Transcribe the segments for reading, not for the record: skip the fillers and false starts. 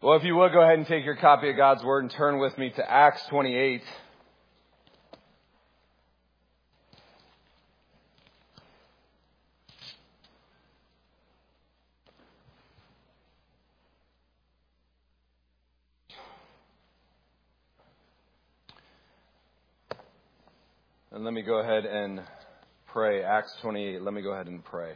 Well, if you will, go ahead and take your copy of God's Word and turn with me to Acts 28. And let me go ahead and pray. Acts 28, let me go ahead and pray.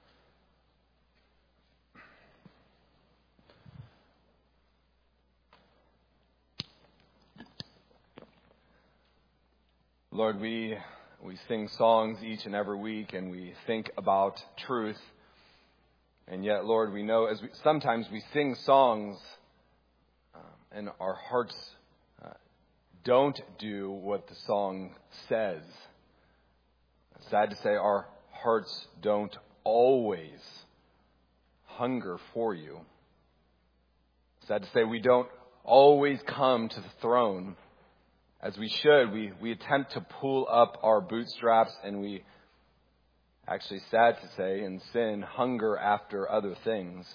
Lord, we sing songs each and every week, and we think about truth. And yet, Lord, we know sometimes we sing songs and our hearts don't do what the song says. It's sad to say our hearts don't always hunger for you. It's sad to say we don't always come to the throne as we should. We attempt to pull up our bootstraps, and we actually, sad to say, in sin, hunger after other things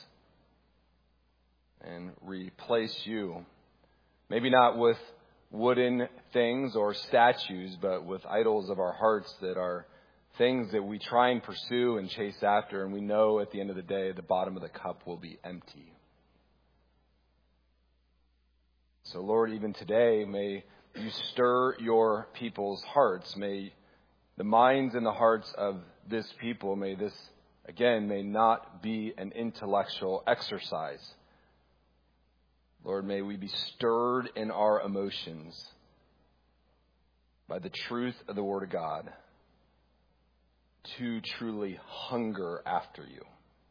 and replace you. Maybe not with wooden things or statues, but with idols of our hearts that are things that we try and pursue and chase after, and we know at the end of the day the bottom of the cup will be empty. So, Lord, even today, may you stir your people's hearts. May the minds and the hearts of this people, may this, again, may not be an intellectual exercise. Lord, may we be stirred in our emotions by the truth of the Word of God to truly hunger after you.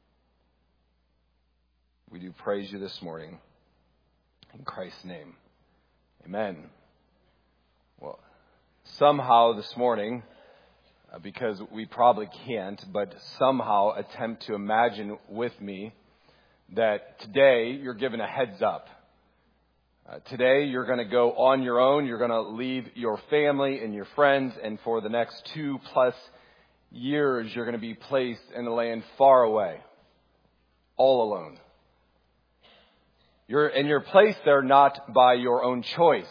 We do praise you this morning. In Christ's name, amen. Well, somehow this morning, because we probably can't, but somehow attempt to imagine with me that today you're given a heads up. Today you're going to go on your own. You're going to leave your family and your friends, and for the next 2+ years you're going to be placed in a land far away, all alone. You're placed there not by your own choice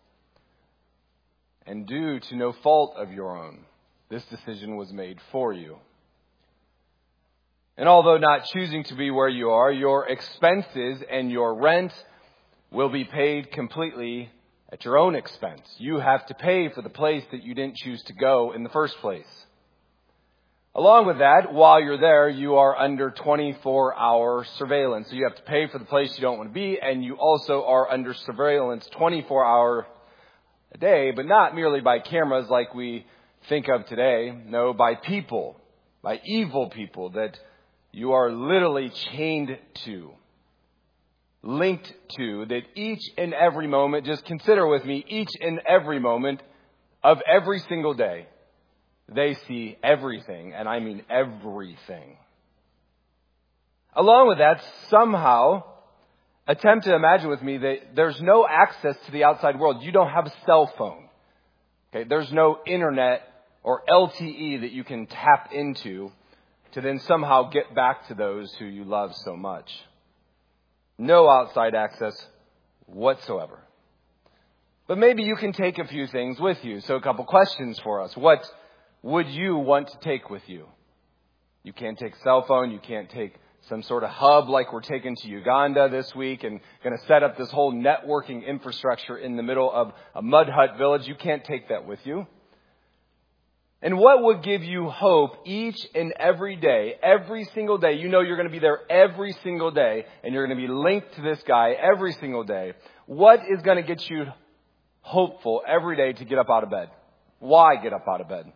and due to no fault of your own. This decision was made for you. And although not choosing to be where you are, your expenses and your rent will be paid completely at your own expense. You have to pay for the place that you didn't choose to go in the first place. Along with that, while you're there, you are under 24-hour surveillance. So you have to pay for the place you don't want to be, and you also are under surveillance 24 hours a day, but not merely by cameras like we think of today. No, by people, by evil people that you are literally chained to, linked to, that each and every moment, just consider with me, each and every moment of every single day, they see everything, and I mean everything. Along with that, somehow, attempt to imagine with me that there's no access to the outside world. You don't have a cell phone. Okay, there's no internet or LTE that you can tap into to then somehow get back to those who you love so much. No outside access whatsoever. But maybe you can take a few things with you. So a couple questions for us. What would you want to take with you? You can't take a cell phone. You can't take some sort of hub like we're taking to Uganda this week and going to set up this whole networking infrastructure in the middle of a mud hut village. You can't take that with you. And what would give you hope each and every day, every single day? You know you're going to be there every single day, and you're going to be linked to this guy every single day. What is going to get you hopeful every day to get up out of bed? Why get up out of bed?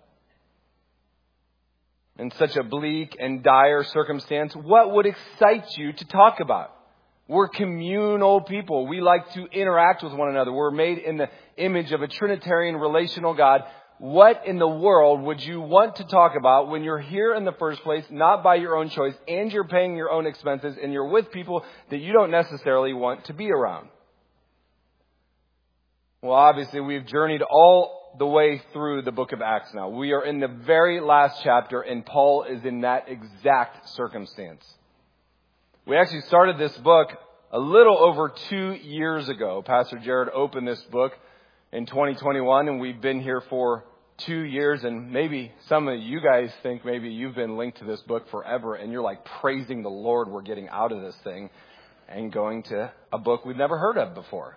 In such a bleak and dire circumstance, what would excite you to talk about? We're communal people. We like to interact with one another. We're made in the image of a Trinitarian relational God. What in the world would you want to talk about when you're here in the first place, not by your own choice, and you're paying your own expenses, and you're with people that you don't necessarily want to be around? Well, obviously, we've journeyed all the way through the book of Acts now. We are in the very last chapter, and Paul is in that exact circumstance. We actually started this book a little over 2 years ago, Pastor Jared opened this book in 2021, and we've been here for 2 years. And maybe some of you guys think maybe you've been linked to this book forever, and you're like praising the Lord we're getting out of this thing and going to a book we've never heard of before.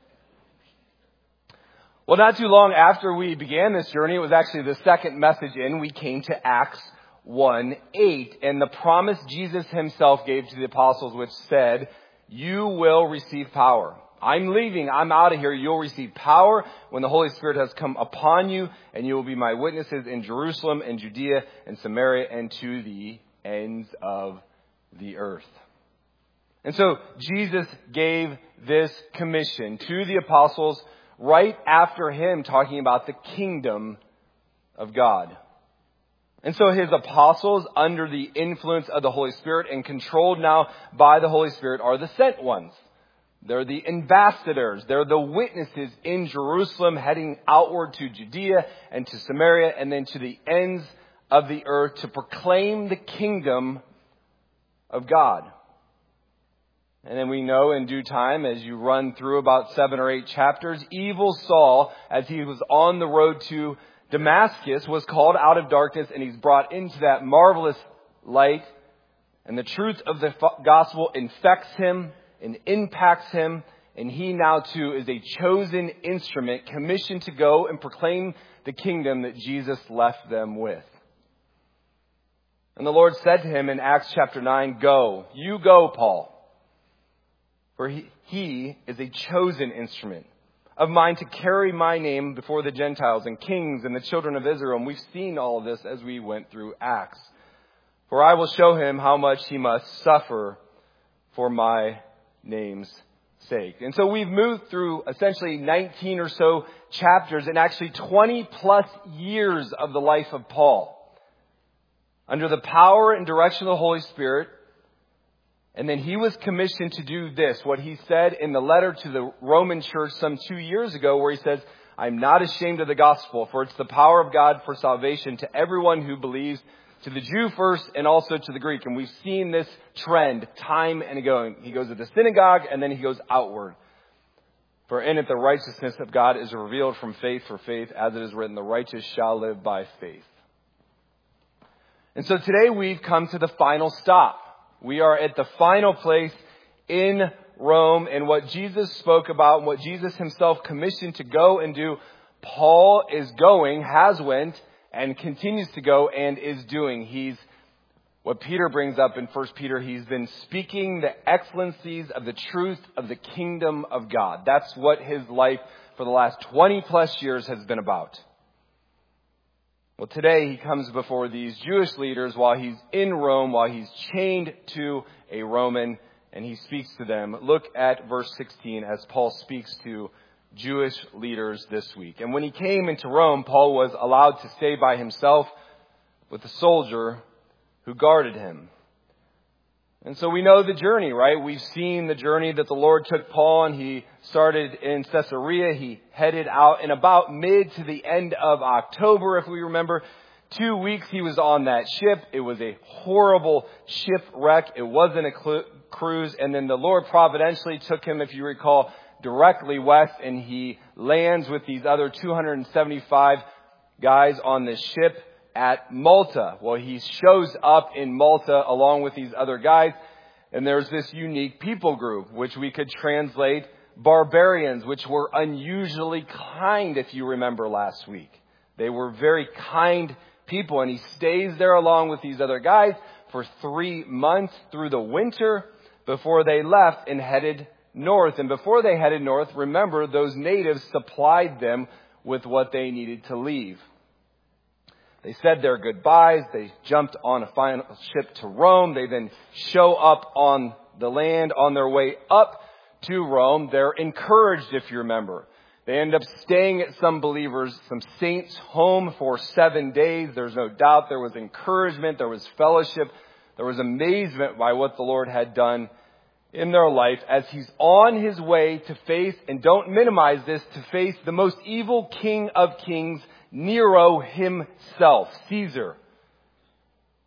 Well, not too long after we began this journey, it was actually the second message in, we came to Acts 1:8, and the promise Jesus himself gave to the apostles, which said, "You will receive power. I'm leaving. I'm out of here. You'll receive power when the Holy Spirit has come upon you, and you will be my witnesses in Jerusalem and Judea and Samaria and to the ends of the earth." And so Jesus gave this commission to the apostles right after him talking about the kingdom of God. And so his apostles, under the influence of the Holy Spirit and controlled now by the Holy Spirit, are the sent ones. They're the ambassadors. They're the witnesses in Jerusalem, heading outward to Judea and to Samaria and then to the ends of the earth to proclaim the kingdom of God. And then we know in due time, as you run through about 7 or 8 chapters, evil Saul, as he was on the road to Damascus, was called out of darkness, and he's brought into that marvelous light. And the truth of the gospel infects him and impacts him. And he now too is a chosen instrument commissioned to go and proclaim the kingdom that Jesus left them with. And the Lord said to him in Acts chapter 9, "Go, you go, Paul. For he is a chosen instrument of mine to carry my name before the Gentiles and kings and the children of Israel." And we've seen all of this as we went through Acts. "For I will show him how much he must suffer for my name's sake." And so we've moved through essentially 19 or so chapters and actually 20 plus years of the life of Paul, under the power and direction of the Holy Spirit. And then he was commissioned to do this, what he said in the letter to the Roman church some 2 years ago, where he says, "I'm not ashamed of the gospel, for it's the power of God for salvation to everyone who believes, to the Jew first and also to the Greek." And we've seen this trend time and again. He goes to the synagogue and then he goes outward. "For in it the righteousness of God is revealed from faith for faith, as it is written, the righteous shall live by faith." And so today we've come to the final stop. We are at the final place in Rome, and what Jesus spoke about and what Jesus himself commissioned to go and do, Paul is going, has went, and continues to go and is doing. He's, what Peter brings up in 1 Peter, he's been speaking the excellencies of the truth of the kingdom of God. That's what his life for the last 20 plus years has been about. Well, today he comes before these Jewish leaders while he's in Rome, while he's chained to a Roman, and he speaks to them. Look at verse 16 as Paul speaks to Jewish leaders this week. "And when he came into Rome, Paul was allowed to stay by himself with a soldier who guarded him." And so we know the journey, right? We've seen the journey that the Lord took Paul on. He started in Caesarea. He headed out in about mid to the end of October, if we remember. 2 weeks he was on that ship. It was a horrible shipwreck. It wasn't a cruise. And then the Lord providentially took him, if you recall, directly west, and he lands with these other 275 guys on this ship at Malta. Well, he shows up in Malta along with these other guys, and there's this unique people group, which we could translate barbarians, which were unusually kind, if you remember last week. They were very kind people, and he stays there along with these other guys for 3 months through the winter before they left and headed north. And before they headed north, remember, those natives supplied them with what they needed to leave. They said their goodbyes. They jumped on a final ship to Rome. They then show up on the land on their way up to Rome. They're encouraged, if you remember. They end up staying at some believers, some saints' home for 7 days. There's no doubt there was encouragement. There was fellowship. There was amazement by what the Lord had done in their life as he's on his way to face, and don't minimize this, to face the most evil king of kings, Nero himself, Caesar.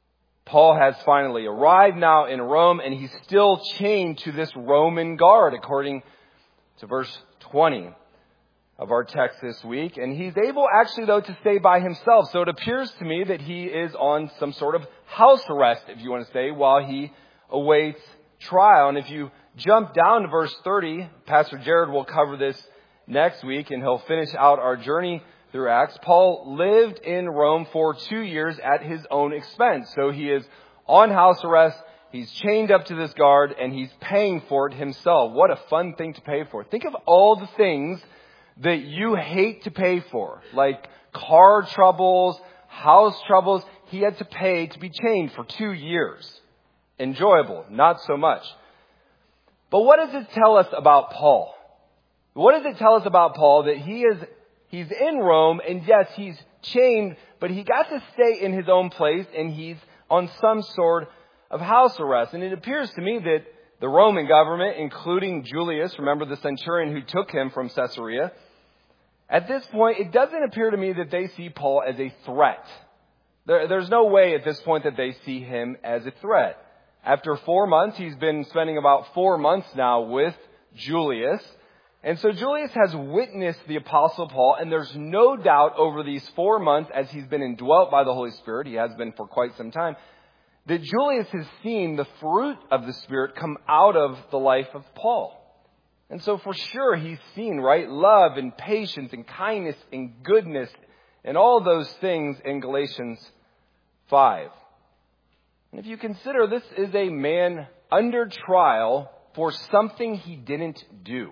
Paul has finally arrived now in Rome, and he's still chained to this Roman guard, according to verse 20 of our text this week. And he's able actually, though, to stay by himself. So it appears to me that he is on some sort of house arrest, if you want to say, while he awaits trial. And if you jump down to verse 30, Pastor Jared will cover this next week, and he'll finish out our journey through Acts. Paul lived in Rome for 2 years at his own expense. So he is on house arrest, he's chained up to this guard, and he's paying for it himself. What a fun thing to pay for. Think of all the things that you hate to pay for, like car troubles, house troubles. He had to pay to be chained for 2 years. Enjoyable, not so much. But what does it tell us about Paul? What does it tell us about Paul that he's in Rome, and yes, he's chained, but he got to stay in his own place, and he's on some sort of house arrest. And it appears to me that the Roman government, including Julius, remember the centurion who took him from Caesarea, at this point, it doesn't appear to me that they see Paul as a threat. There's no way at this point that they see him as a threat. After 4 months, he's been spending about 4 months now with Julius. And so Julius has witnessed the Apostle Paul, and there's no doubt over these 4 months, as he's been indwelt by the Holy Spirit, he has been for quite some time, that Julius has seen the fruit of the Spirit come out of the life of Paul. And so for sure he's seen, right, love and patience and kindness and goodness and all those things in Galatians 5. And if you consider, this is a man under trial for something he didn't do.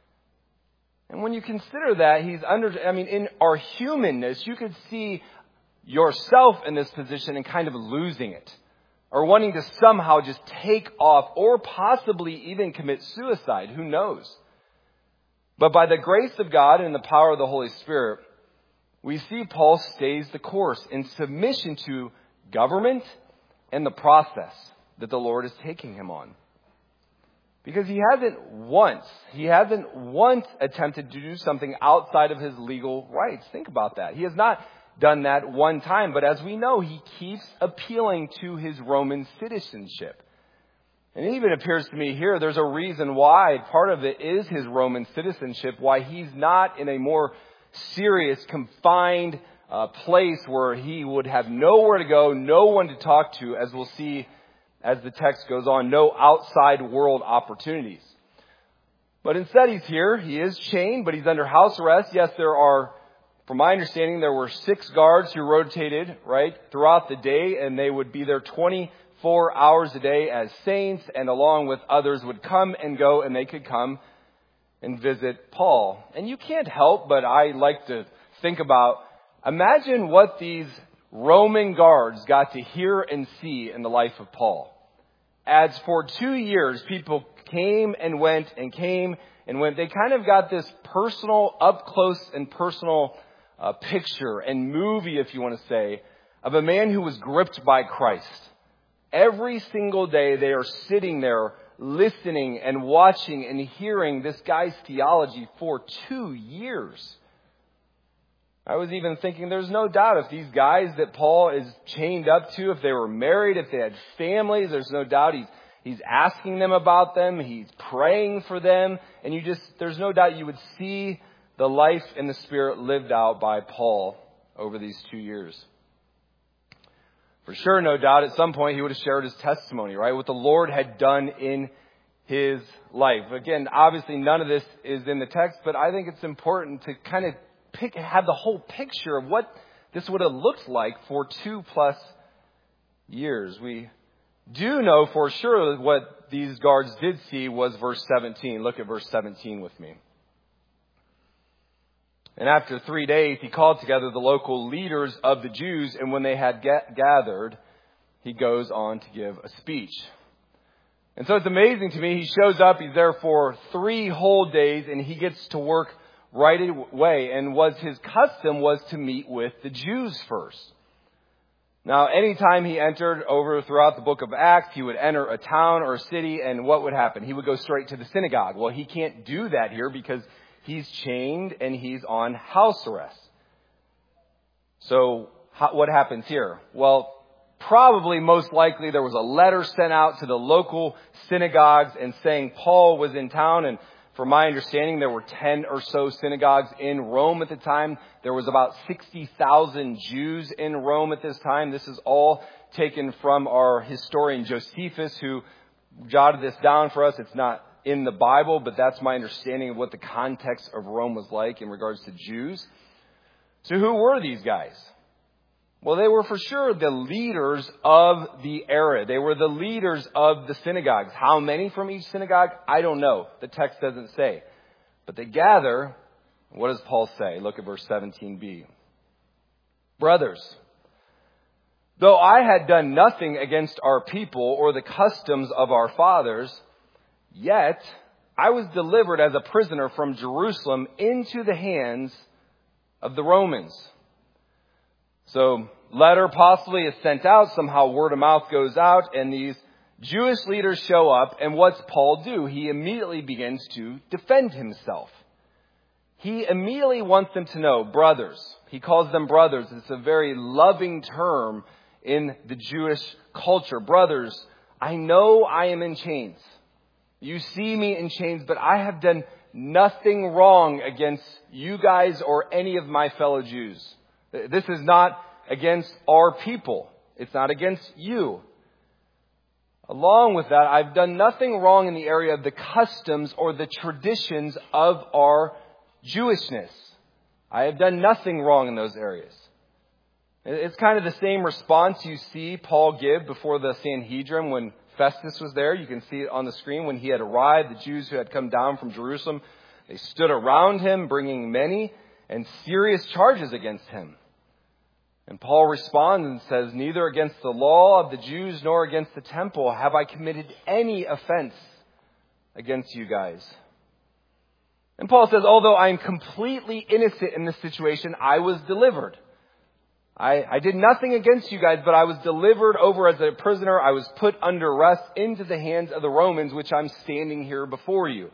And when you consider that, in our humanness, you could see yourself in this position and kind of losing it, or wanting to somehow just take off, or possibly even commit suicide. Who knows? But by the grace of God and the power of the Holy Spirit, we see Paul stays the course in submission to government and the process that the Lord is taking him on. Because he hasn't once attempted to do something outside of his legal rights. Think about that. He has not done that one time, but as we know, he keeps appealing to his Roman citizenship. And it even appears to me here, there's a reason why part of it is his Roman citizenship, why he's not in a more serious, confined place where he would have nowhere to go, no one to talk to, as we'll see as the text goes on, no outside world opportunities. But instead he's here, he is chained, but he's under house arrest. Yes, from my understanding, there were 6 guards who rotated, right, throughout the day, and they would be there 24 hours a day as saints, and along with others would come and go, and they could come and visit Paul. And you can't help but I like to think about, imagine what these Roman guards got to hear and see in the life of Paul. As for 2 years, people came and went and came and went. They kind of got this personal, up close and personal picture and movie, if you want to say, of a man who was gripped by Christ. Every single day they are sitting there listening and watching and hearing this guy's theology for 2 years. I was even thinking there's no doubt if these guys that Paul is chained up to, if they were married, if they had families, there's no doubt he's asking them about them, he's praying for them, and there's no doubt you would see the life in the Spirit lived out by Paul over these 2 years. For sure, no doubt, at some point he would have shared his testimony, right? What the Lord had done in his life. Again, obviously none of this is in the text, but I think it's important to kind of have the whole picture of what this would have looked like for 2+ years. We do know for sure what these guards did see was verse 17. Look at verse 17 with me. And after 3 days, he called together the local leaders of the Jews, and when they had gathered, he goes on to give a speech. And so it's amazing to me. He shows up, he's there for 3 whole days, and he gets to work right away. And his custom was to meet with the Jews first. Now, anytime he entered over throughout the book of Acts, he would enter a town or a city, and what would happen? He would go straight to the synagogue. Well, he can't do that here because he's chained and he's on house arrest. So what happens here? Well, probably most likely there was a letter sent out to the local synagogues and saying Paul was in town. And from my understanding, there were 10 or so synagogues in Rome at the time. There was about 60,000 Jews in Rome at this time. This is all taken from our historian Josephus, who jotted this down for us. It's not in the Bible, but that's my understanding of what the context of Rome was like in regards to Jews. So who were these guys? Well, they were for sure the leaders of the era. They were the leaders of the synagogues. How many from each synagogue? I don't know. The text doesn't say. But they gather. What does Paul say? Look at verse 17b. Brothers, though I had done nothing against our people or the customs of our fathers, yet I was delivered as a prisoner from Jerusalem into the hands of the Romans. So, letter possibly is sent out. Somehow word of mouth goes out, and these Jewish leaders show up. And what's Paul do? He immediately begins to defend himself. He immediately wants them to know, brothers. He calls them brothers. It's a very loving term in the Jewish culture. Brothers, I know I am in chains. You see me in chains, but I have done nothing wrong against you guys or any of my fellow Jews. This is not against our people. It's not against you. Along with that, I've done nothing wrong in the area of the customs or the traditions of our Jewishness. I have done nothing wrong in those areas. It's kind of the same response you see Paul give before the Sanhedrin when Festus was there. You can see it on the screen. When he had arrived, the Jews who had come down from Jerusalem, they stood around him, bringing many and serious charges against him. And Paul responds and says, neither against the law of the Jews nor against the temple have I committed any offense against you guys. And Paul says, although I am completely innocent in this situation, I was delivered. I did nothing against you guys, but I was delivered over as a prisoner. I was put under arrest into the hands of the Romans, which I'm standing here before you.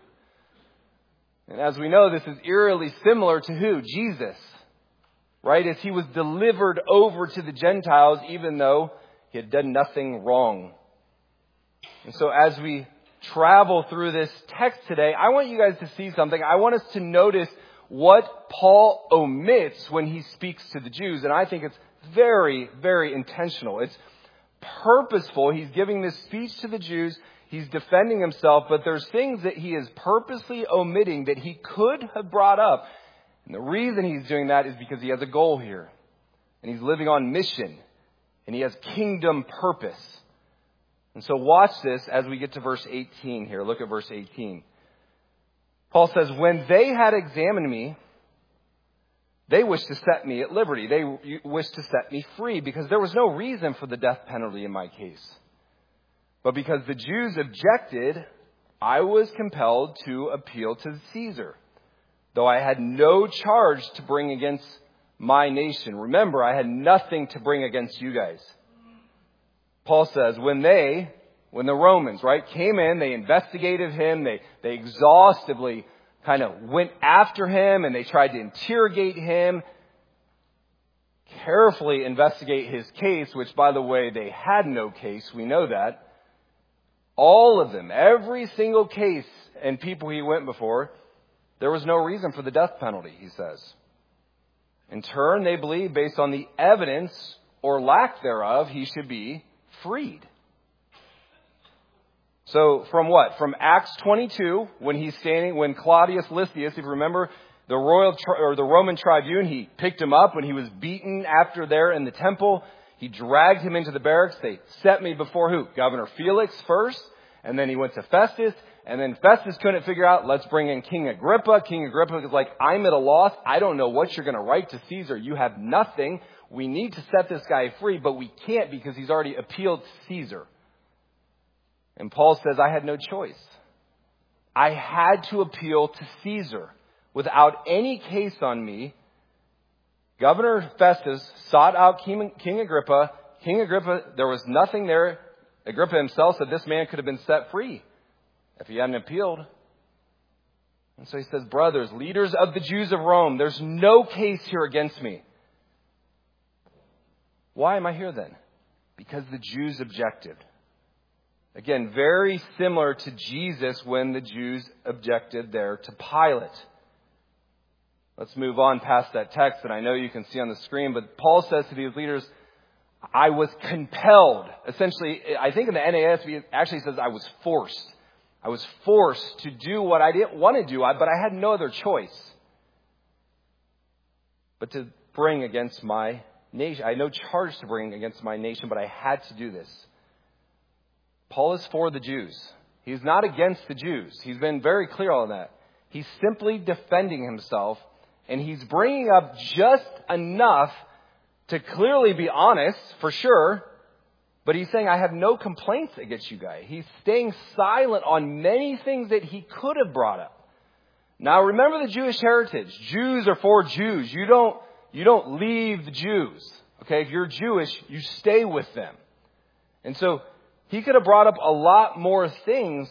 And as we know, this is eerily similar to who? Jesus. Right? As he was delivered over to the Gentiles, even though he had done nothing wrong. And so as we travel through this text today, I want you guys to see something. I want us to notice what Paul omits when he speaks to the Jews. And I think it's very, very intentional. It's purposeful. He's giving this speech to the Jews. He's defending himself, but there's things that he is purposely omitting that he could have brought up. And the reason he's doing that is because he has a goal here. And he's living on mission. And he has kingdom purpose. And so watch this as we get to verse 18 here. Look at verse 18. Paul says, when they had examined me, they wished to set me at liberty. They wished to set me free because there was no reason for the death penalty in my case. But because the Jews objected, I was compelled to appeal to Caesar. Though I had no charge to bring against my nation. Remember, I had nothing to bring against you guys. Paul says, when the Romans, right, came in, they investigated him, they exhaustively kind of went after him and they tried to interrogate him, carefully investigate his case, which, by the way, they had no case. We know that. All of them, every single case and people he went before, there was no reason for the death penalty, he says. In turn, they believe based on the evidence or lack thereof, he should be freed. So from what? From Acts 22, when Claudius Lysias, if you remember, the Roman tribune, he picked him up when he was beaten after there in the temple. He dragged him into the barracks. They set me before who? Governor Felix first. And then he went to Festus. And then Festus couldn't figure out, let's bring in King Agrippa. King Agrippa was like, I'm at a loss. I don't know what you're going to write to Caesar. You have nothing. We need to set this guy free, but we can't because he's already appealed to Caesar. And Paul says, I had no choice. I had to appeal to Caesar. Without any case on me, Governor Festus sought out King Agrippa. King Agrippa, there was nothing there. Agrippa himself said this man could have been set free if he hadn't appealed. And so he says, brothers, leaders of the Jews of Rome, there's no case here against me. Why am I here then? Because the Jews objected. Again, very similar to Jesus when the Jews objected there to Pilate. Let's move on past that text that I know you can see on the screen. But Paul says to these leaders, I was compelled. Essentially, I think in the NASB it actually says I was forced. I was forced to do what I didn't want to do, but I had no other choice but to bring against my nation. I had no charge to bring against my nation, but I had to do this. Paul is for the Jews. He's not against the Jews. He's been very clear on that. He's simply defending himself, and he's bringing up just enough to clearly be honest, for sure, but he's saying, I have no complaints against you guys. He's staying silent on many things that he could have brought up. Now remember the Jewish heritage. Jews are for Jews. You don't leave the Jews. Okay, if you're Jewish, you stay with them. And so he could have brought up a lot more things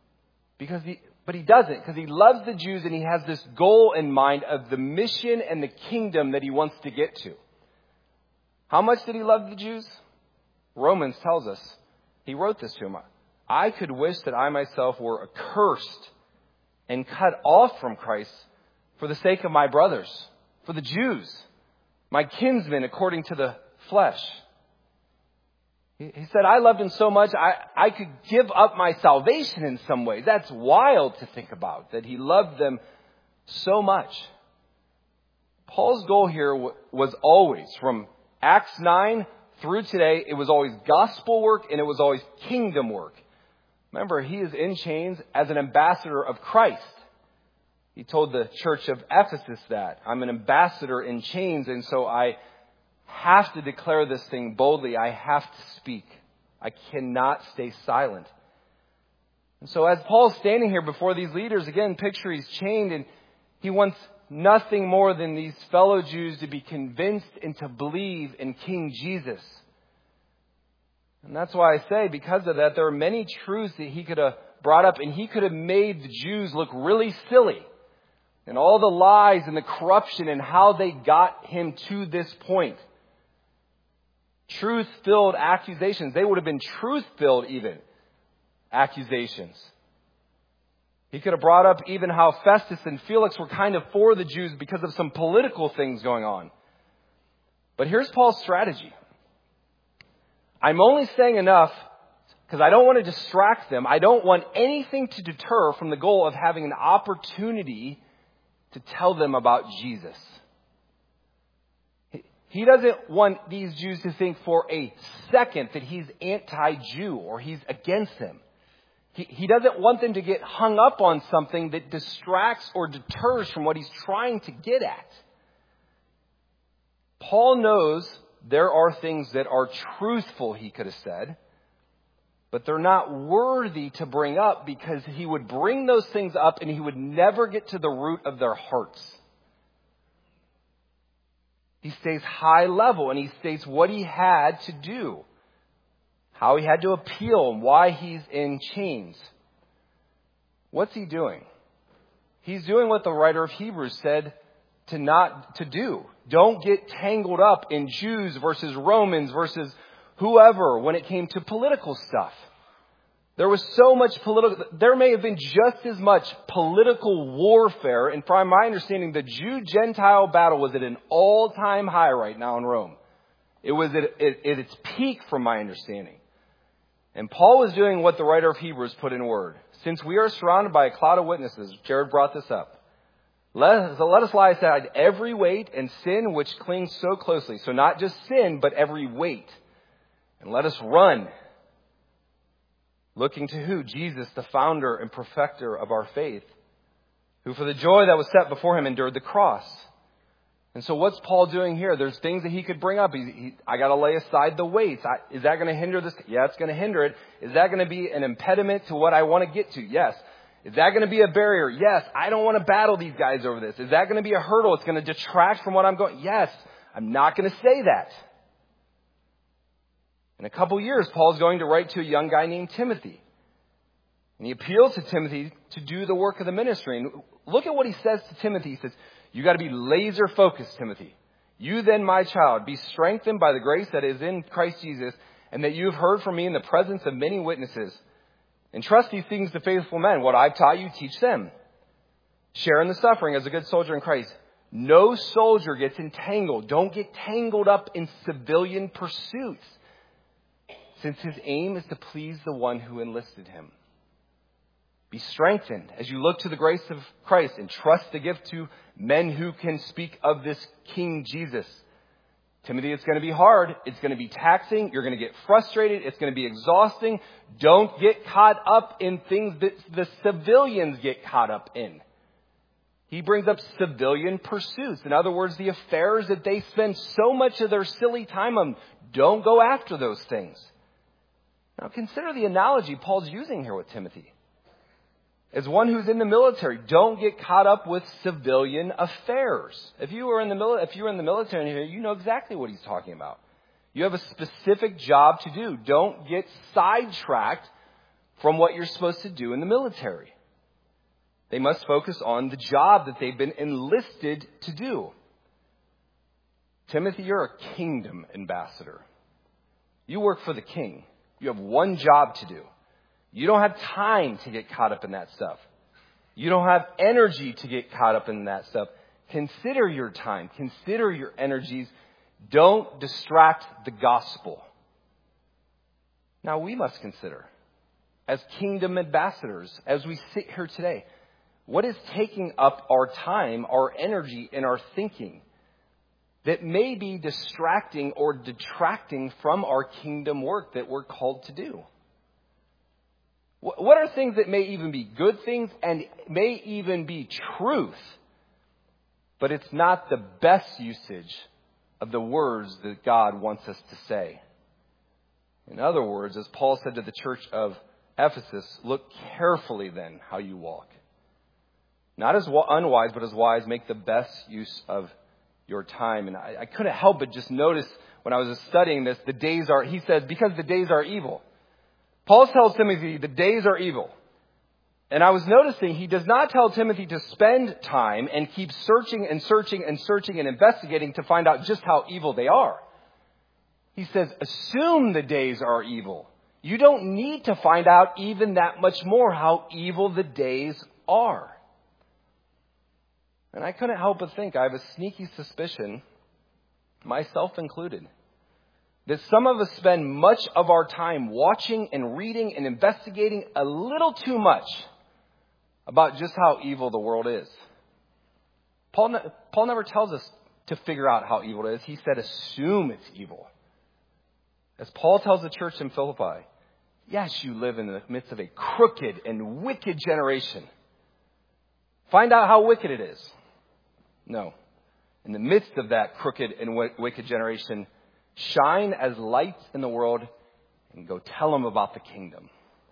but he doesn't, because he loves the Jews and he has this goal in mind of the mission and the kingdom that he wants to get to. How much did he love the Jews? Romans tells us. He wrote this to them. I could wish that I myself were accursed and cut off from Christ for the sake of my brothers, for the Jews, my kinsmen according to the flesh. He said, I loved him so much, I could give up my salvation in some ways. That's wild to think about, that he loved them so much. Paul's goal here was always, from Acts 9 through today, it was always gospel work and it was always kingdom work. Remember, he is in chains as an ambassador of Christ. He told the church of Ephesus that. I'm an ambassador in chains, and so I have to declare this thing boldly. I have to speak. I cannot stay silent. And so as Paul's standing here before these leaders, again, picture he's chained, and he wants nothing more than these fellow Jews to be convinced and to believe in King Jesus. And that's why I say, because of that, there are many truths that he could have brought up, and he could have made the Jews look really silly. And all the lies and the corruption and how they got him to this point. Truth-filled accusations. They would have been truth-filled even accusations. He could have brought up even how Festus and Felix were kind of for the Jews because of some political things going on. But here's Paul's strategy. I'm only saying enough because I don't want to distract them. I don't want anything to deter from the goal of having an opportunity to tell them about Jesus. He doesn't want these Jews to think for a second that he's anti-Jew or he's against them. He doesn't want them to get hung up on something that distracts or deters from what he's trying to get at. Paul knows there are things that are truthful, he could have said, but they're not worthy to bring up because he would bring those things up and he would never get to the root of their hearts. He stays high level and he states what he had to do, how he had to appeal, and why he's in chains. What's he doing? He's doing what the writer of Hebrews said to do. Don't get tangled up in Jews versus Romans versus whoever when it came to political stuff. There was so much there may have been just as much political warfare. And from my understanding, the Jew-Gentile battle was at an all-time high right now in Rome. It was at its peak from my understanding. And Paul was doing what the writer of Hebrews put in word. Since we are surrounded by a cloud of witnesses, Jared brought this up. Let us lie aside every weight and sin which clings so closely. So not just sin, but every weight. And let us run. Looking to who? Jesus, the founder and perfecter of our faith, who for the joy that was set before him endured the cross. And so what's Paul doing here? There's things that he could bring up. I got to lay aside the weights. Is that going to hinder this? Yeah, it's going to hinder it. Is that going to be an impediment to what I want to get to? Yes. Is that going to be a barrier? Yes. I don't want to battle these guys over this. Is that going to be a hurdle? It's going to detract from what I'm going. Yes. I'm not going to say that. In a couple years, Paul's going to write to a young guy named Timothy. And he appeals to Timothy to do the work of the ministry. And look at what he says to Timothy. He says, you got to be laser focused, Timothy. You then, my child, be strengthened by the grace that is in Christ Jesus, and that you have heard from me in the presence of many witnesses. Entrust these things to faithful men. What I've taught you, teach them. Share in the suffering as a good soldier in Christ. No soldier gets entangled. Don't get tangled up in civilian pursuits, since his aim is to please the one who enlisted him. Be strengthened as you look to the grace of Christ and trust the gift to men who can speak of this King Jesus. Timothy, it's going to be hard. It's going to be taxing. You're going to get frustrated. It's going to be exhausting. Don't get caught up in things that the civilians get caught up in. He brings up civilian pursuits. In other words, the affairs that they spend so much of their silly time on. Don't go after those things. Now consider the analogy Paul's using here with Timothy. As one who's in the military, don't get caught up with civilian affairs. If you were in the military here, you know exactly what he's talking about. You have a specific job to do. Don't get sidetracked from what you're supposed to do in the military. They must focus on the job that they've been enlisted to do. Timothy, you're a kingdom ambassador. You work for the king. You have one job to do. You don't have time to get caught up in that stuff. You don't have energy to get caught up in that stuff. Consider your time. Consider your energies. Don't distract the gospel. Now we must consider, as kingdom ambassadors, as we sit here today, what is taking up our time, our energy, and our thinking that may be distracting or detracting from our kingdom work that we're called to do? What are things that may even be good things and may even be truth, but it's not the best usage of the words that God wants us to say? In other words, as Paul said to the church of Ephesus, look carefully then how you walk. Not as unwise, but as wise. Make the best use of your time. And I couldn't help but just notice when I was studying this, he says, because the days are evil. Paul tells Timothy the days are evil. And I was noticing he does not tell Timothy to spend time and keep searching and searching and searching and investigating to find out just how evil they are. He says, assume the days are evil. You don't need to find out even that much more how evil the days are. And I couldn't help but think, I have a sneaky suspicion, myself included, that some of us spend much of our time watching and reading and investigating a little too much about just how evil the world is. Paul never tells us to figure out how evil it is. He said, assume it's evil. As Paul tells the church in Philippi, yes, you live in the midst of a crooked and wicked generation. Find out how wicked it is. No. In the midst of that crooked and wicked generation, shine as lights in the world and go tell them about the kingdom.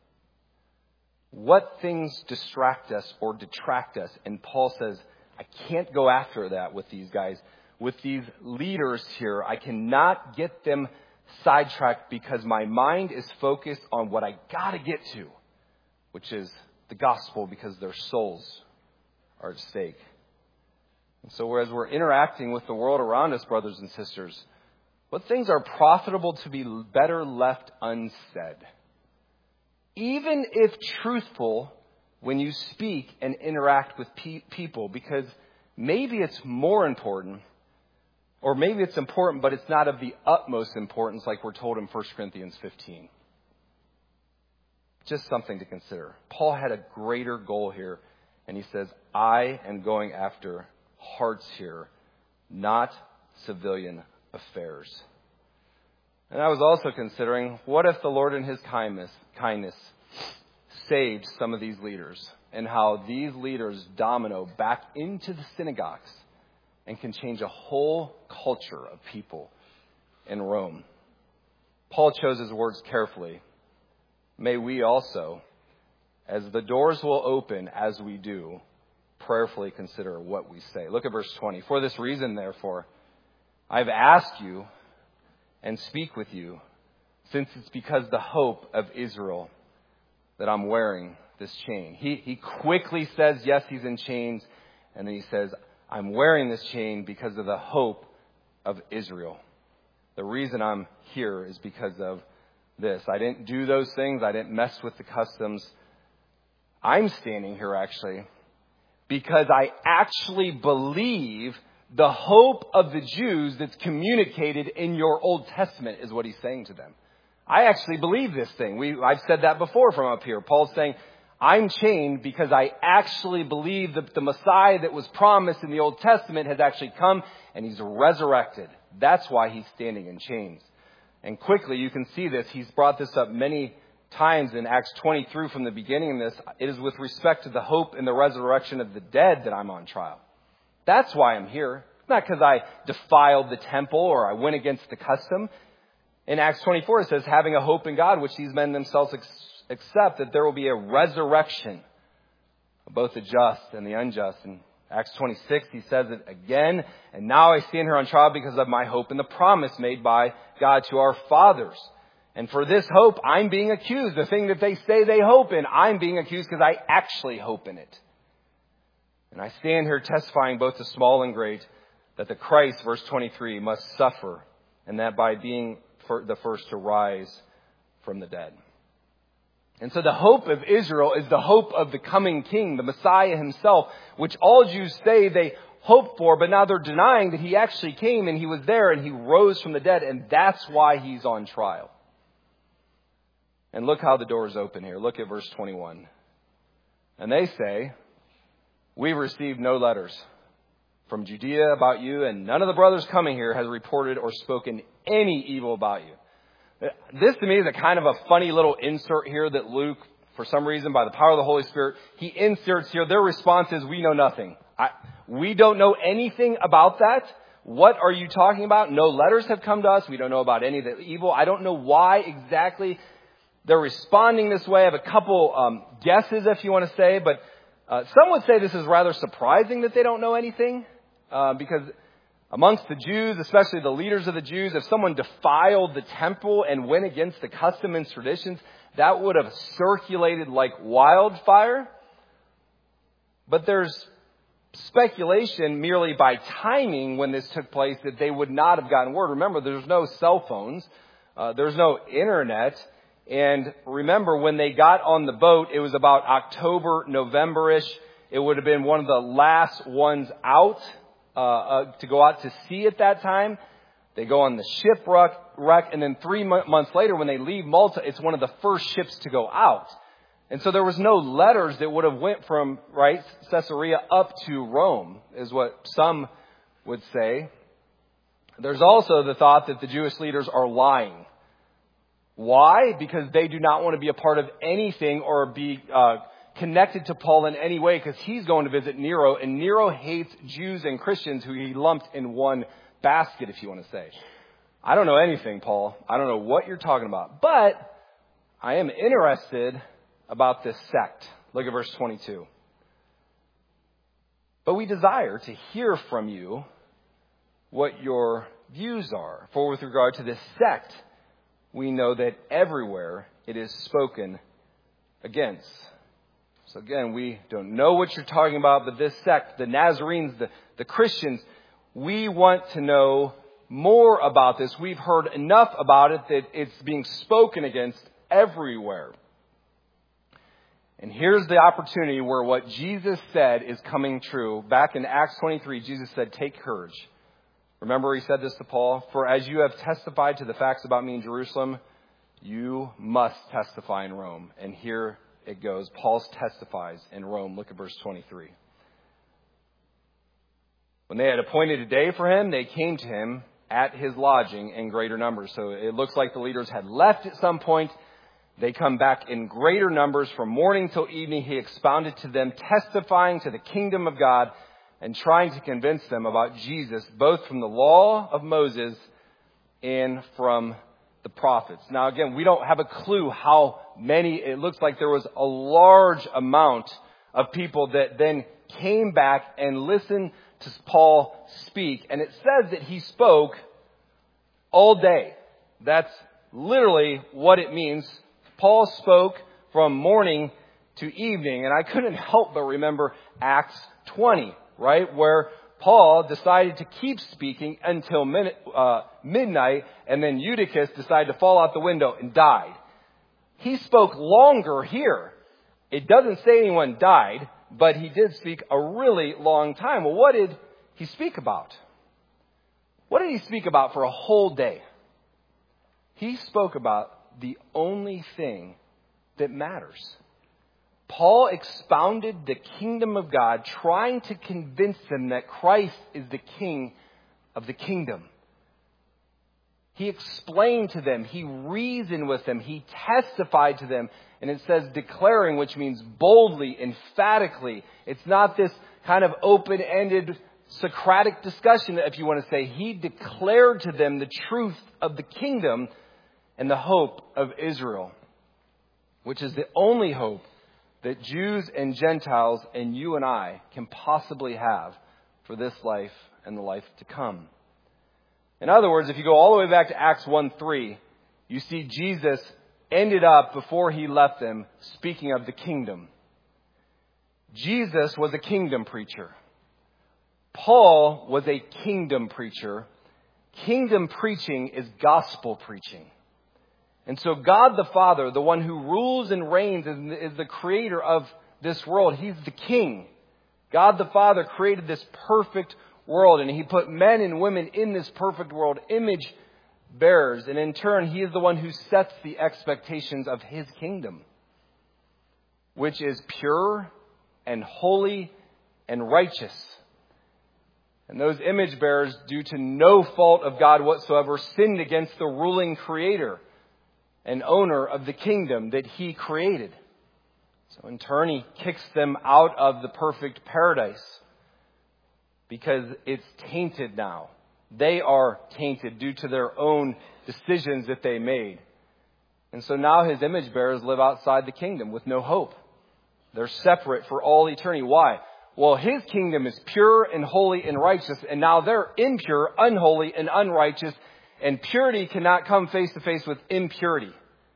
What things distract us or detract us? And Paul says, I can't go after that with these guys. With these leaders here, I cannot get them sidetracked because my mind is focused on what I got to get to, which is the gospel, because their souls are at stake. And so as we're interacting with the world around us, brothers and sisters, what things are profitable to be better left unsaid? Even if truthful when you speak and interact with people, because maybe it's more important, or maybe it's important, but it's not of the utmost importance, like we're told in 1 Corinthians 15. Just something to consider. Paul had a greater goal here, and he says, I am going after hearts here, not civilian affairs. And I was also considering, what if the Lord in his kindness saved some of these leaders, and how these leaders domino back into the synagogues and can change a whole culture of people in Rome. Paul chose his words carefully. May we also, as the doors will open as we do, prayerfully consider what we say. Look at verse 20. For this reason, therefore, I've asked you and speak with you, since it's because the hope of Israel that I'm wearing this chain. He quickly says, yes, he's in chains. And then he says, I'm wearing this chain because of the hope of Israel. The reason I'm here is because of this. I didn't do those things. I didn't mess with the customs. I'm standing here actually because I actually believe the hope of the Jews that's communicated in your Old Testament is what he's saying to them. I actually believe this thing. I've said that before from up here. Paul's saying, I'm chained because I actually believe that the Messiah that was promised in the Old Testament has actually come and he's resurrected. That's why he's standing in chains. And quickly, you can see this. He's brought this up many times in Acts 20 through from the beginning of this. It is with respect to the hope and the resurrection of the dead that I'm on trial. That's why I'm here. Not because I defiled the temple or I went against the custom. In Acts 24, it says, having a hope in God, which these men themselves accept, that there will be a resurrection of both the just and the unjust. In Acts 26, he says it again. And now I stand here on trial because of my hope in the promise made by God to our fathers. And for this hope, I'm being accused. The thing that they say they hope in, I'm being accused because I actually hope in it. And I stand here testifying both to small and great that the Christ, verse 23, must suffer, and that by being the first to rise from the dead. And so the hope of Israel is the hope of the coming king, the Messiah himself, which all Jews say they hope for, but now they're denying that he actually came and he was there and he rose from the dead, and that's why he's on trial. And look how the door is open here. Look at verse 21. And they say, we received no letters from Judea about you, and none of the brothers coming here has reported or spoken any evil about you. This to me is a kind of a funny little insert here that Luke, for some reason, by the power of the Holy Spirit, he inserts here. Their response is, we know nothing. We don't know anything about that. What are you talking about? No letters have come to us. We don't know about any of the evil. I don't know why exactly they're responding this way. I have a couple guesses, if you want to say, but some would say this is rather surprising that they don't know anything, because amongst the Jews, especially the leaders of the Jews, if someone defiled the temple and went against the custom and traditions, that would have circulated like wildfire. But there's speculation merely by timing when this took place that they would not have gotten word. Remember, there's no cell phones. There's no internet. And remember, when they got on the boat, it was about October, November-ish. It would have been one of the last ones out to go out to sea at that time. They go on the shipwreck, and then 3 months later, when they leave Malta, it's one of the first ships to go out. And so there was no letters that would have went from, Caesarea up to Rome, is what some would say. There's also the thought that the Jewish leaders are lying. Why? Because they do not want to be a part of anything or be connected to Paul in any way, because he's going to visit Nero, and Nero hates Jews and Christians who he lumped in one basket, if you want to say. I don't know anything, Paul. I don't know what you're talking about. But I am interested about this sect. Look at verse 22. But we desire to hear from you what your views are. For with regard to this sect, we know that everywhere it is spoken against. So again, we don't know what you're talking about, but this sect, the Nazarenes, the Christians, we want to know more about this. We've heard enough about it that it's being spoken against everywhere. And here's the opportunity where what Jesus said is coming true. Back in Acts 23, Jesus said, take courage. Remember, he said this to Paul, for as you have testified to the facts about me in Jerusalem, you must testify in Rome. And here it goes. Paul testifies in Rome. Look at verse 23. When they had appointed a day for him, they came to him at his lodging in greater numbers. So it looks like the leaders had left at some point. They come back in greater numbers from morning till evening. He expounded to them, testifying to the kingdom of God and trying to convince them about Jesus, both from the law of Moses and from the prophets. Now, again, we don't have a clue how many. It looks like there was a large amount of people that then came back and listened to Paul speak. And it says that he spoke all day. That's literally what it means. Paul spoke from morning to evening. And I couldn't help but remember Acts 20, right? Where Paul decided to keep speaking until midnight, and then Eutychus decided to fall out the window and died. He spoke longer here. It doesn't say anyone died, but he did speak a really long time. Well, what did he speak about? What did he speak about for a whole day? He spoke about the only thing that matters. Paul expounded the kingdom of God, trying to convince them that Christ is the king of the kingdom. He explained to them, he reasoned with them, he testified to them, and it says declaring, which means boldly, emphatically. It's not this kind of open-ended Socratic discussion, if you want to say. He declared to them the truth of the kingdom and the hope of Israel, which is the only hope that Jews and Gentiles and you and I can possibly have for this life and the life to come. In other words, if you go all the way back to Acts 1:3, you see Jesus ended up, before he left them, speaking of the kingdom. Jesus was a kingdom preacher. Paul was a kingdom preacher. Kingdom preaching is gospel preaching. And so God the Father, the one who rules and reigns, is the creator of this world. He's the king. God the Father created this perfect world, and he put men and women in this perfect world, image bearers. And in turn, he is the one who sets the expectations of his kingdom, which is pure and holy and righteous. And those image bearers, due to no fault of God whatsoever, sinned against the ruling creator and owner of the kingdom that he created. So in turn, he kicks them out of the perfect paradise because it's tainted now. They are tainted due to their own decisions that they made. And so now his image bearers live outside the kingdom with no hope. They're separate for all eternity. Why? Well, his kingdom is pure and holy and righteous, and now they're impure, unholy, and unrighteous, and purity cannot come face to face with impurity.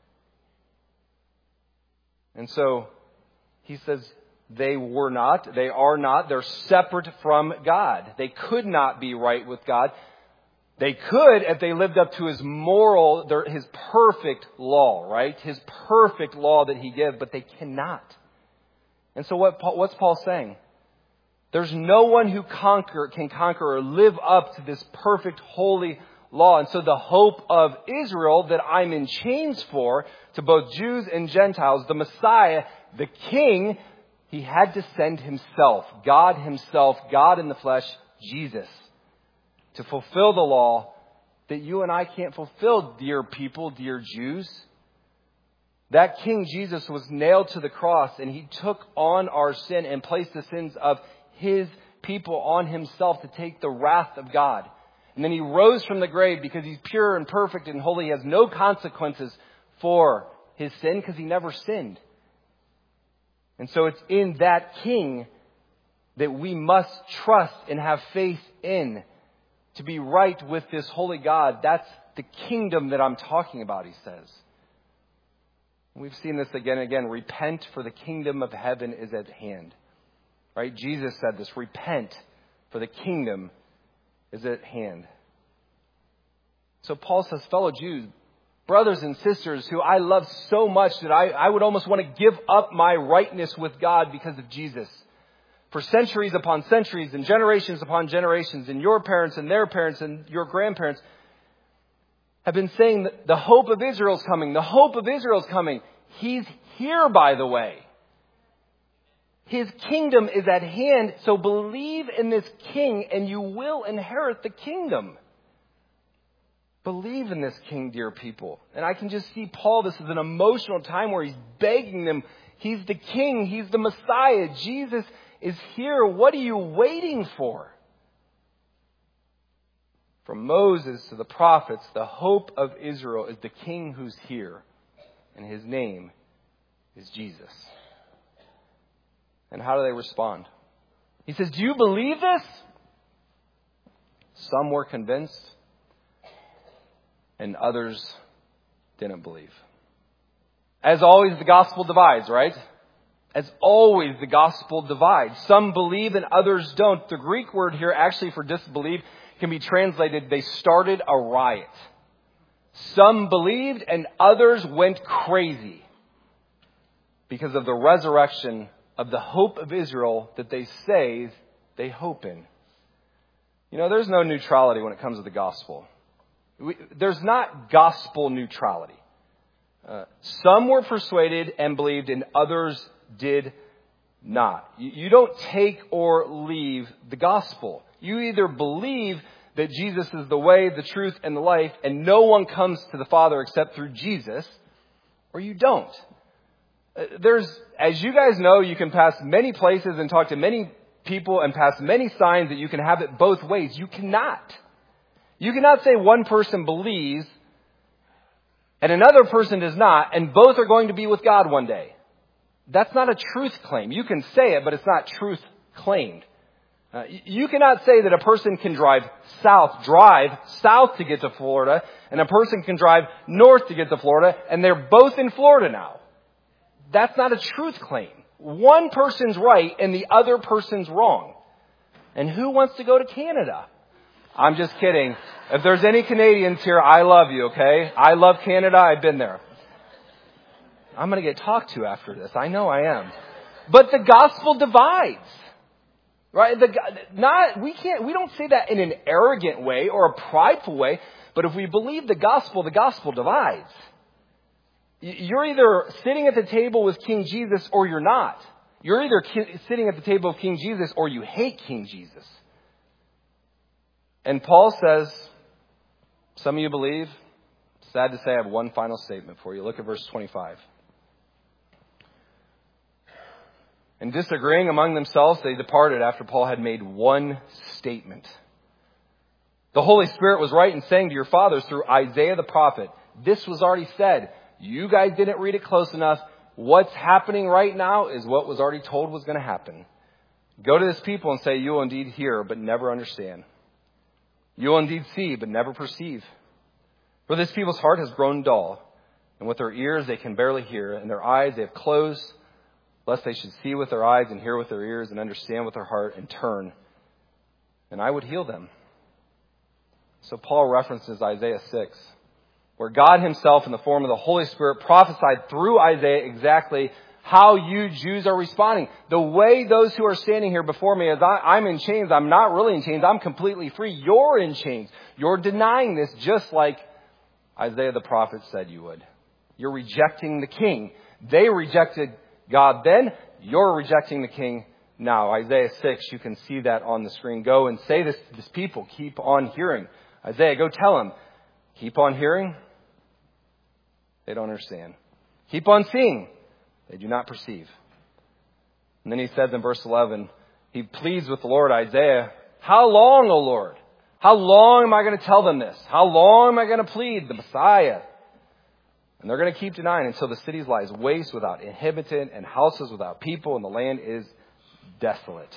And so he says they are not, they're separate from God. They could not be right with God. They could if they lived up to his his perfect law, right? His perfect law that he gave, but they cannot. And so what's Paul saying? There's no one who can conquer or live up to this perfect, holy law. And so the hope of Israel that I'm in chains for, to both Jews and Gentiles, the Messiah, the King, he had to send himself, God in the flesh, Jesus, to fulfill the law that you and I can't fulfill, dear people, dear Jews. That King Jesus was nailed to the cross, and he took on our sin and placed the sins of his people on himself to take the wrath of God. And then he rose from the grave because he's pure and perfect and holy. He has no consequences for his sin because he never sinned. And so it's in that King that we must trust and have faith in to be right with this holy God. That's the kingdom that I'm talking about, he says. We've seen this again and again. Repent, for the kingdom of heaven is at hand. Right? Jesus said this. Repent, for the kingdom is at hand. So Paul says, fellow Jews, brothers and sisters who I love so much that I would almost want to give up my rightness with God because of Jesus. For centuries upon centuries and generations upon generations, and your parents and their parents and your grandparents have been saying that the hope of Israel's coming. The hope of Israel's coming. He's here, by the way. His kingdom is at hand, so believe in this king and you will inherit the kingdom. Believe in this king, dear people. And I can just see Paul, this is an emotional time where he's begging them. He's the king. He's the Messiah. Jesus is here. What are you waiting for? From Moses to the prophets, the hope of Israel is the king who's here. And his name is Jesus. And how do they respond? He says, do you believe this? Some were convinced, and others didn't believe. As always, the gospel divides, right? As always, the gospel divides. Some believe and others don't. The Greek word here actually for disbelieve can be translated, they started a riot. Some believed and others went crazy because of the resurrection of the hope of Israel that they say they hope in. You know, there's no neutrality when it comes to the gospel. There's not gospel neutrality. Some were persuaded and believed and others did not. You don't take or leave the gospel. You either believe that Jesus is the way, the truth, and the life, and no one comes to the Father except through Jesus, or you don't. As you guys know, you can pass many places and talk to many people and pass many signs that you can have it both ways. You cannot. You cannot say one person believes and another person does not, and both are going to be with God one day. That's not a truth claim. You can say it, but it's not truth claimed. You cannot say that a person can drive south to get to Florida, and a person can drive north to get to Florida, and they're both in Florida now. That's not a truth claim. One person's right and the other person's wrong. And who wants to go to Canada? I'm just kidding. If there's any Canadians here, I love you, okay? I love Canada. I've been there. I'm going to get talked to after this. I know I am. But the gospel divides. Right? We don't say that in an arrogant way or a prideful way, but if we believe the gospel divides. You're either sitting at the table with King Jesus or you're not. You're either sitting at the table of King Jesus or you hate King Jesus. And Paul says, some of you believe. Sad to say, I have one final statement for you. Look at verse 25. And disagreeing among themselves, they departed after Paul had made one statement. The Holy Spirit was right in saying to your fathers through Isaiah the prophet, this was already said. You guys didn't read it close enough. What's happening right now is what was already told was going to happen. Go to this people and say, you will indeed hear, but never understand. You will indeed see, but never perceive. For this people's heart has grown dull, and with their ears they can barely hear, and their eyes they have closed, lest they should see with their eyes and hear with their ears and understand with their heart and turn, and I would heal them. So Paul references Isaiah 6, where God himself in the form of the Holy Spirit prophesied through Isaiah exactly how you Jews are responding. The way those who are standing here before me, as I'm in chains, I'm not really in chains, I'm completely free. You're in chains. You're denying this just like Isaiah the prophet said you would. You're rejecting the king. They rejected God then. You're rejecting the king now. Isaiah 6, you can see that on the screen. Go and say this to this people. Keep on hearing. Isaiah, go tell them. Keep on hearing. They don't understand. Keep on seeing. They do not perceive. And then he says in verse 11, he pleads with the Lord, Isaiah, how long, O Lord? How long am I going to tell them this? How long am I going to plead the Messiah? And they're going to keep denying until the city lies waste without inhabitant and houses without people and the land is desolate.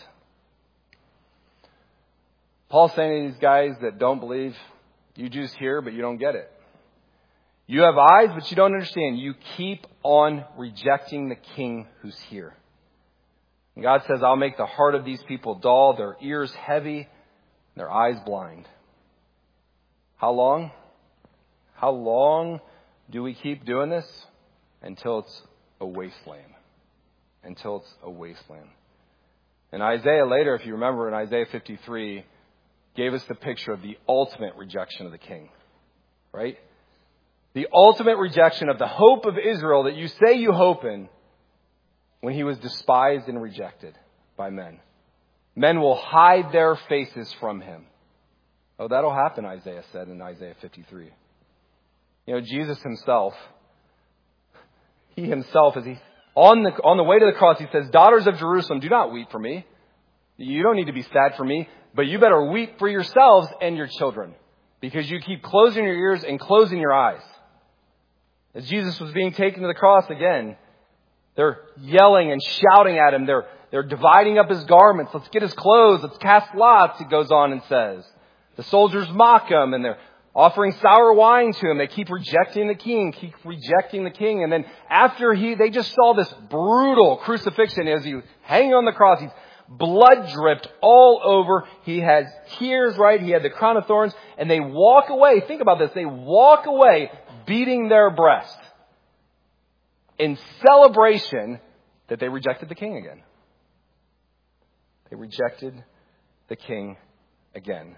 Paul's saying to these guys that don't believe, you Jews hear, but you don't get it. You have eyes, but you don't understand. You keep on rejecting the king who's here. And God says, I'll make the heart of these people dull, their ears heavy, their eyes blind. How long? How long do we keep doing this? Until it's a wasteland. Until it's a wasteland. And Isaiah later, if you remember in Isaiah 53, gave us the picture of the ultimate rejection of the king. Right? The ultimate rejection of the hope of Israel that you say you hope in when he was despised and rejected by men. Men will hide their faces from him. Oh, that'll happen, Isaiah said in Isaiah 53. You know, Jesus himself, he himself, as he on the way to the cross, he says, daughters of Jerusalem, do not weep for me. You don't need to be sad for me, but you better weep for yourselves and your children because you keep closing your ears and closing your eyes. As Jesus was being taken to the cross again, they're yelling and shouting at him. They're dividing up his garments. Let's get his clothes. Let's cast lots, he goes on and says. The soldiers mock him and they're offering sour wine to him. They keep rejecting the king, And then after they just saw this brutal crucifixion as he was hanging on the cross. He's blood dripped all over. He has tears, right? He had the crown of thorns. And they walk away. Think about this. They walk away beating their breast in celebration that they rejected the king again. They rejected the king again.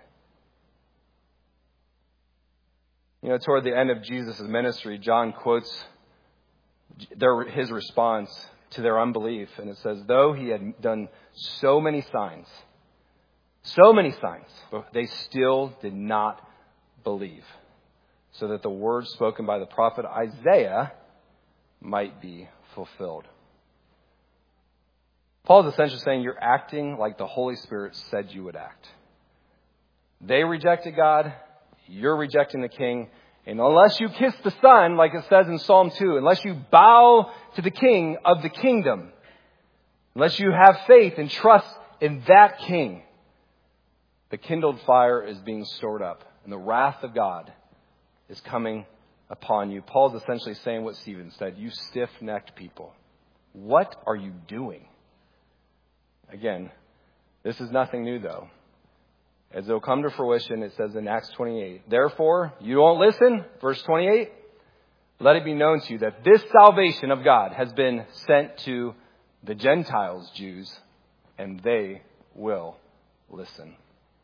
Toward the end of Jesus' ministry, John quotes his response to their unbelief. And it says, though he had done so many signs, they still did not believe. So that the words spoken by the prophet Isaiah might be fulfilled. Paul is essentially saying you're acting like the Holy Spirit said you would act. They rejected God. You're rejecting the king. And unless you kiss the Son, like it says in Psalm 2, unless you bow to the King of the kingdom, unless you have faith and trust in that King, the kindled fire is being stored up. And the wrath of God is coming upon you. Paul's essentially saying what Stephen said. You stiff-necked people. What are you doing? Again, this is nothing new though. As it'll come to fruition, it says in Acts 28, therefore, you won't listen, verse 28, let it be known to you that this salvation of God has been sent to the Gentiles, Jews, and they will listen.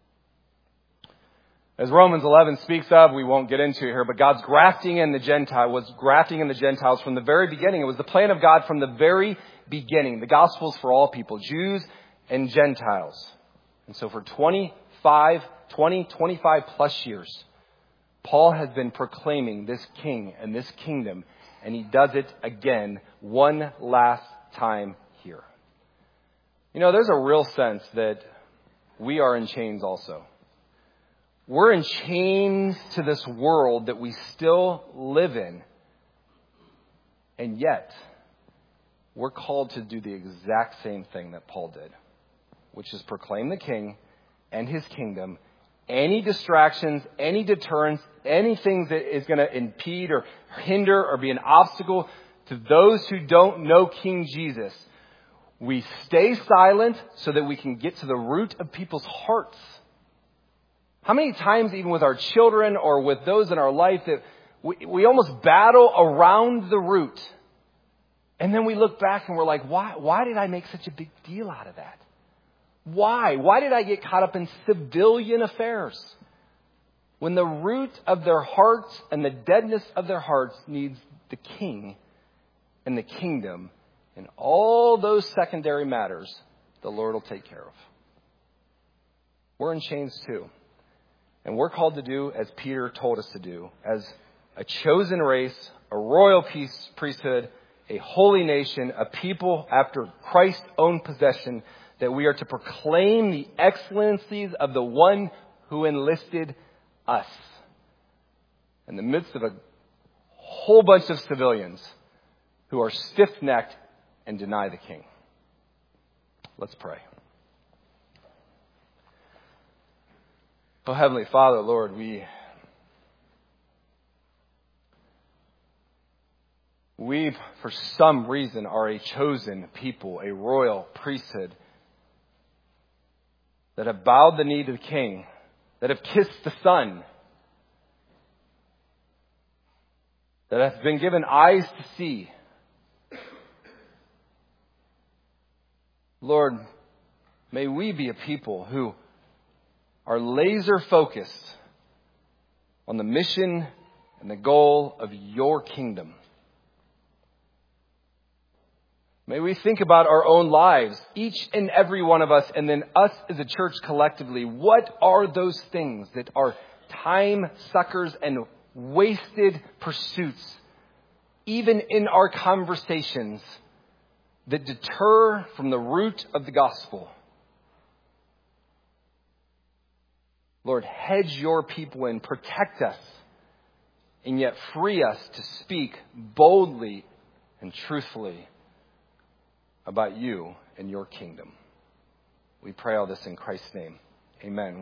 As Romans 11 speaks of, we won't get into it here, but God's grafting in the Gentiles from the very beginning. It was the plan of God from the very beginning. The gospel's for all people, Jews and Gentiles. And so for 25 plus years, Paul has been proclaiming this king and this kingdom, and he does it again one last time here. There's a real sense that we are in chains also. We're in chains to this world that we still live in, and yet we're called to do the exact same thing that Paul did, which is proclaim the king and his kingdom. Any distractions, any deterrence, anything that is going to impede or hinder or be an obstacle to those who don't know King Jesus, we stay silent so that we can get to the root of people's hearts. How many times, even with our children or with those in our life, that we almost battle around the root. And then we look back and we're like, why did I make such a big deal out of that? Why? Why did I get caught up in civilian affairs? When the root of their hearts and the deadness of their hearts needs the king and the kingdom and all those secondary matters, the Lord will take care of. We're in chains too. And we're called to do as Peter told us to do, as a chosen race, a royal priesthood, a holy nation, a people after Christ's own possession, that we are to proclaim the excellencies of the one who enlisted us in the midst of a whole bunch of civilians who are stiff-necked and deny the king. Let's pray. Oh, Heavenly Father, Lord, we for some reason are a chosen people, a royal priesthood that have bowed the knee to the king, that have kissed the Son, that have been given eyes to see. Lord, may we be a people who are laser focused on the mission and the goal of your kingdom. May we think about our own lives, each and every one of us, and then us as a church collectively. What are those things that are time suckers and wasted pursuits, even in our conversations, that deter from the root of the gospel? Lord, hedge your people in, protect us, and yet free us to speak boldly and truthfully about you and your kingdom. We pray all this in Christ's name. Amen.